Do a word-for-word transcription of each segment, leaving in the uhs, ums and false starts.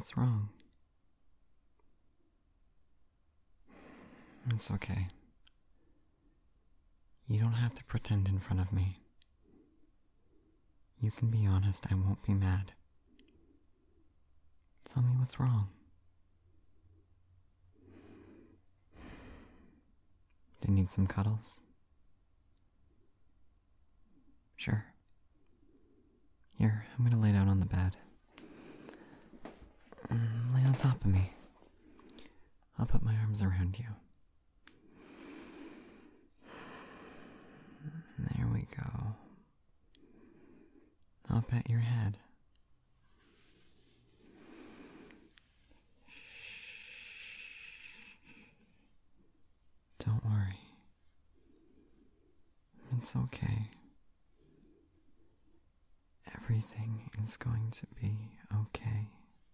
What's wrong? It's okay. You don't have to pretend in front of me. You can be honest, I won't be mad. Tell me what's wrong. Do you need some cuddles? Sure. Here, I'm gonna lay down on the bed. Mm, lay on top of me. I'll put my arms around you. There we go. I'll pet your head. Don't worry. It's okay. Everything is going to be okay.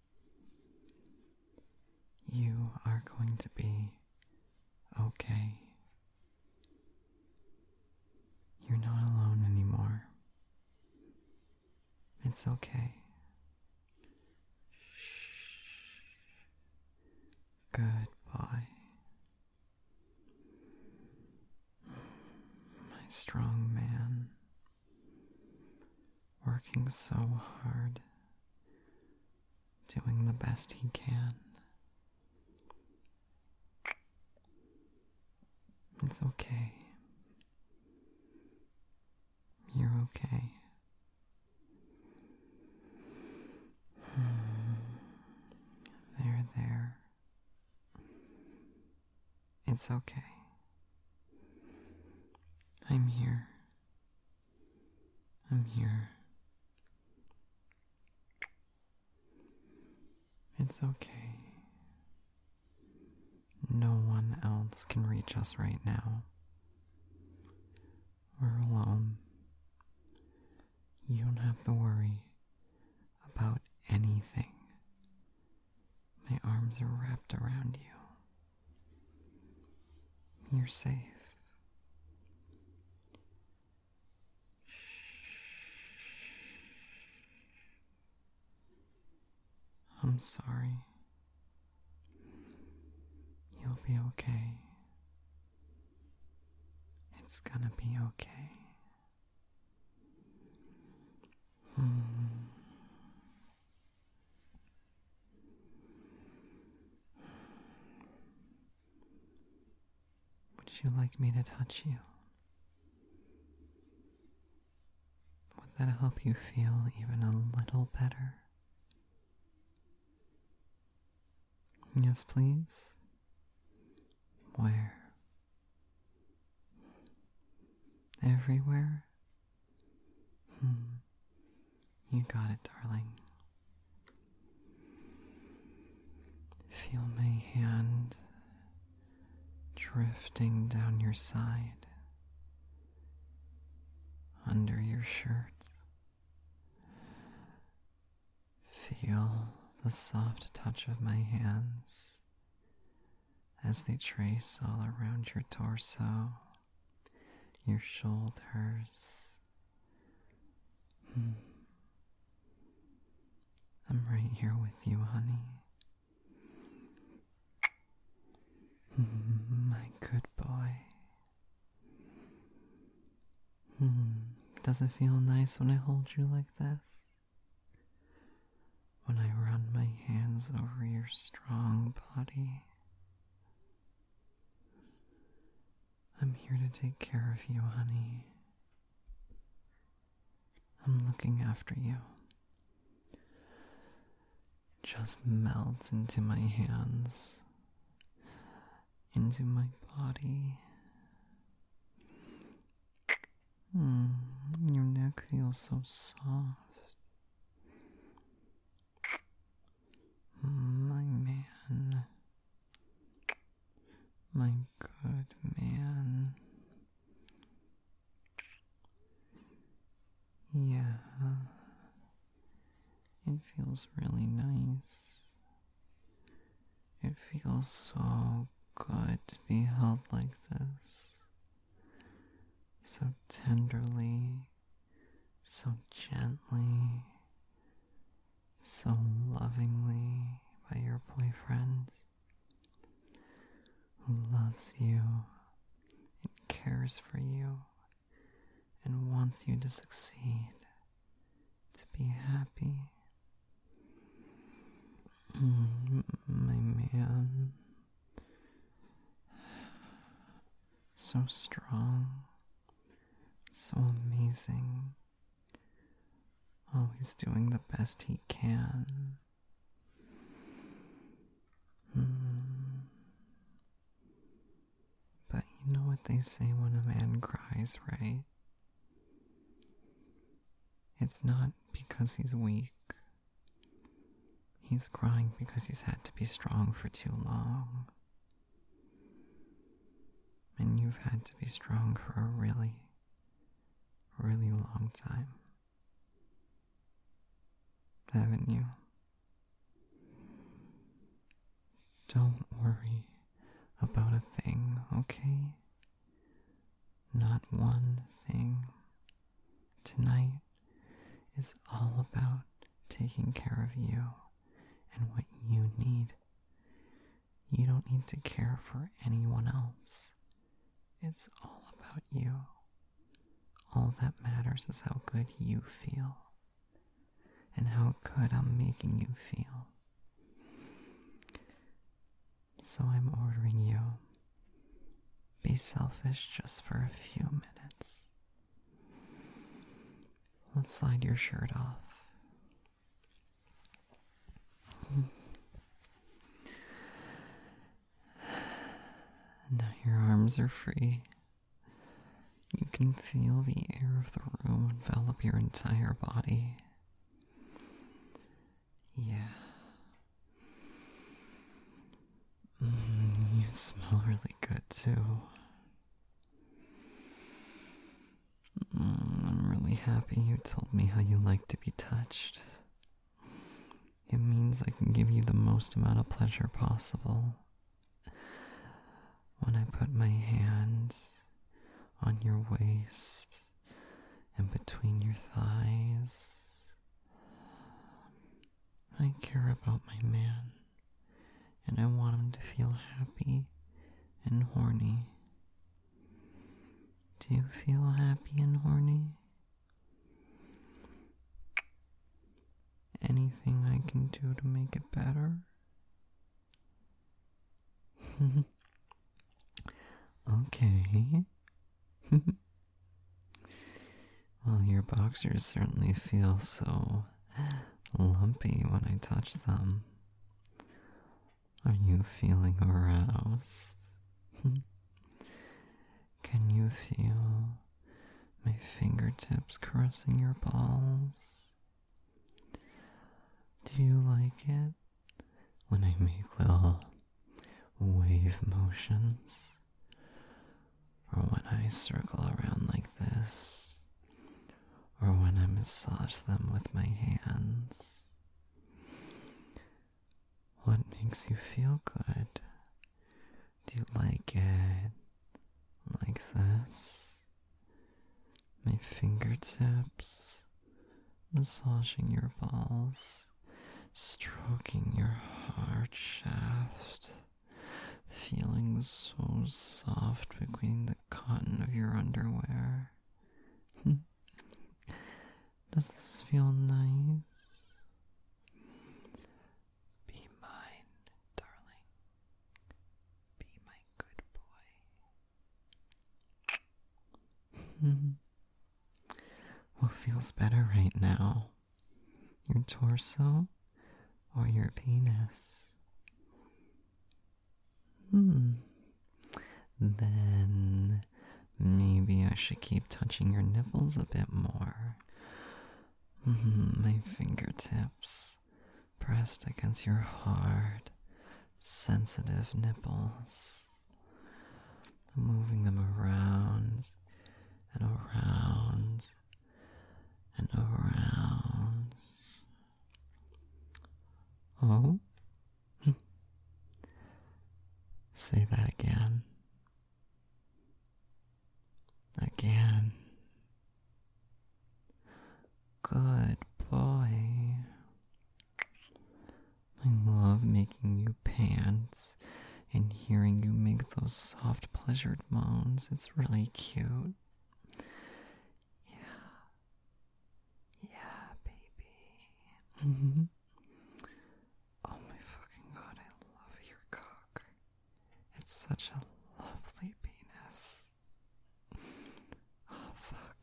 You are going to be okay. You're not alone anymore. It's okay. Good boy. My strong man. Working so hard. Doing the best he can. It's okay. You're okay. There, there. It's okay. I'm here. I'm here. It's okay. No one else can reach us right now. We're alone. You don't have to worry about anything. My arms are wrapped around you. You're safe. I'm sorry. You'll be okay. It's gonna be okay. Hmm. Would you like me to touch you? Would that help you feel even a little better? Yes, please. Where? Everywhere? Hmm. You got it, darling. Feel my hand drifting down your side, under your shirt. Feel the soft touch of my hands as they trace all around your torso, your shoulders. Hmm. I'm right here with you, honey. Hmm, my good boy. Hmm. Does it feel nice when I hold you like this? When I run my hands over your strong body? I'm here to take care of you, honey. I'm looking after you. Just melt into my hands, into my body. Mm, your neck feels so soft. My man. My good man. Yeah. It feels really nice. It feels so good to be held like this. So tenderly, so gently, so lovingly. cares for you and wants you to succeed, to be happy. Mm, my man. So strong, so amazing, always doing the best he can. Mm. But you know what they say when a man cries, right? It's not because he's weak. He's crying because he's had to be strong for too long. And you've had to be strong for a really, really long time. Haven't you? Don't worry about a thing, okay? Not one thing. Tonight is all about taking care of you and what you need. You don't need to care for anyone else. It's all about you. All that matters is how good you feel and how good I'm making you feel. So I'm ordering you, be selfish just for a few minutes. Let's slide your shirt off. Now your arms are free. You can feel the air of the room envelop your entire body. Yeah. Mm, you smell really good too. Mm, I'm really happy you told me how you like to be touched. It means I can give you the most amount of pleasure possible. When I put my hands on your waist and between your thighs, I care about my man, and I want him to feel happy and horny. Do you feel happy and horny? Anything I can do to make it better? Okay. Well, your boxers certainly feel so lumpy when I touch them. Are you feeling aroused? Can you feel my fingertips caressing your balls? Do you like it when I make little wave motions? Or when I circle around like this? Or when I massage them with my hands? What makes you feel good? Do you like it like this? My fingertips massaging your balls, stroking your heart shaft, feeling so soft between the cotton of your underwear. Does this feel nice? Be mine, darling. Be my good boy. What feels better right now? Your torso or your penis? Hmm. Then maybe I should keep touching your nipples a bit more. Mm, my fingertips pressed against your hard, sensitive nipples, moving them around and around and around. Oh? Say that again. Again. Good boy. I love making you pants and hearing you make those soft pleasured moans. It's really cute. Yeah. Yeah, baby. Mm-hmm. Oh my fucking god, I love your cock. It's such a lovely penis. Oh fuck.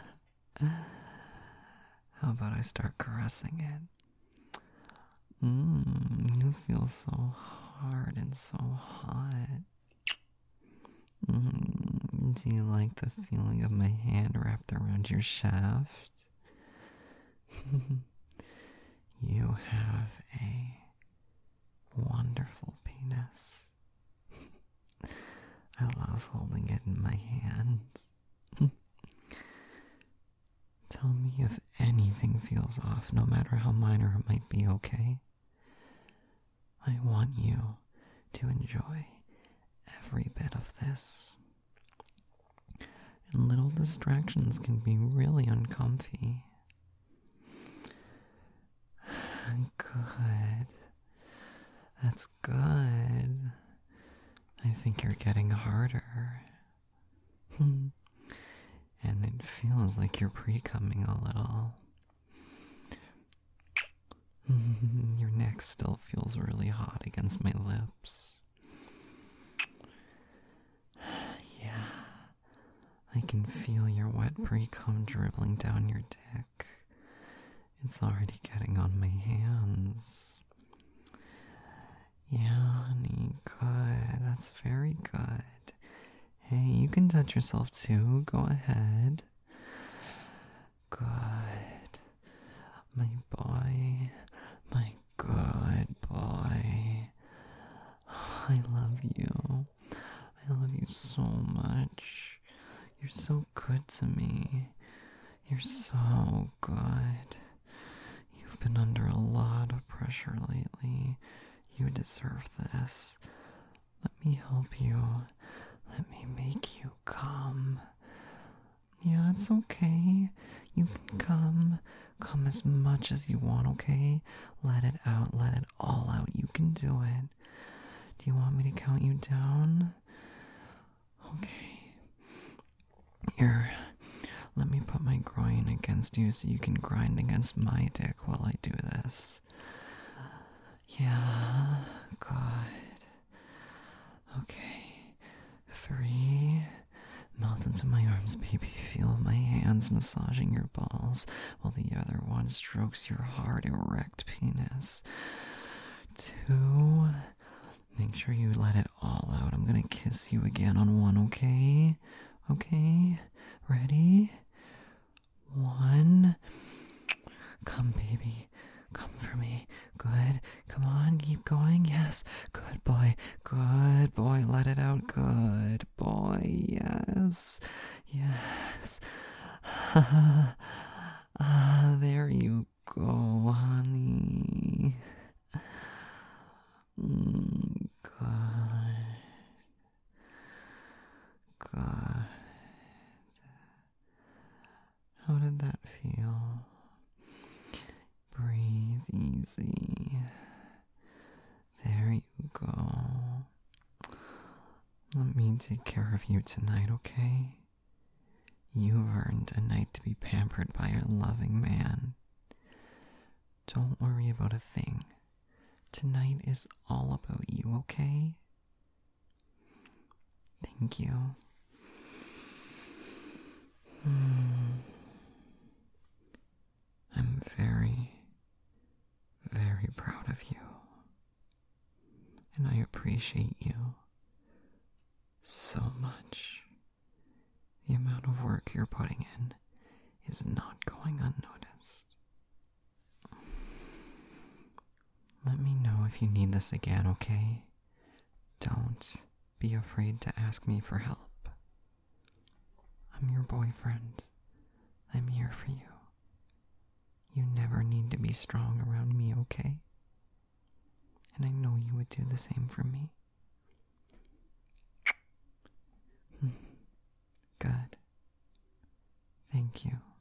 How about I start caressing it? Mmm, you feel so hard and so hot. Mm, do you like the feeling of my hand wrapped around your shaft? You have a wonderful penis. I love holding it in my hands. Tell me if anything feels off, no matter how minor it might be, okay? I want you to enjoy every bit of this. And little distractions can be really uncomfy. Good. That's good. I think you're getting harder. And it feels like you're pre-coming a little. Your neck still feels really hot against my lips. Yeah, I can feel your wet pre-cum dribbling down your dick. It's already getting on my hands. Yeah, honey, good. That's very good. Hey, you can touch yourself too. Go ahead. Good. My boy. My good boy. I love you. I love you so much. You're so good to me. You're so good. You've been under a lot of pressure lately. You deserve this. Let me help you. Let me make you come. Yeah, it's okay. You can come. Come as much as you want, okay? Let it out. Let it all out. You can do it. Do you want me to count you down? Okay. Here. Let me put my groin against you so you can grind against my dick while I do this. Yeah, good. Okay. Three. Melt into my arms, baby. Feel my hands massaging your balls while the other one strokes your hard, erect penis. Two. Make sure you let it all out. I'm gonna kiss you again on one, okay? Okay? Ready? One. Come, baby. Come for me. Good. Come on, keep going. Yes. Good boy. Good boy. Let it out. Good boy. Yes. Yes. Ah, there you go, honey. Mm, good. Good. How did that feel? Breathe easy. There you go. Let me take care of you tonight, okay? You've earned a night to be pampered by a loving man. Don't worry about a thing. Tonight is all about you, okay? Thank you. Hmm. I'm very, very proud of you. And I appreciate you so much. The amount of work you're putting in is not going unnoticed. Let me know if you need this again, okay? Don't be afraid to ask me for help. I'm your boyfriend. I'm here for you. You never need to be strong around me, okay? And I know you would do the same for me. Good. Thank you.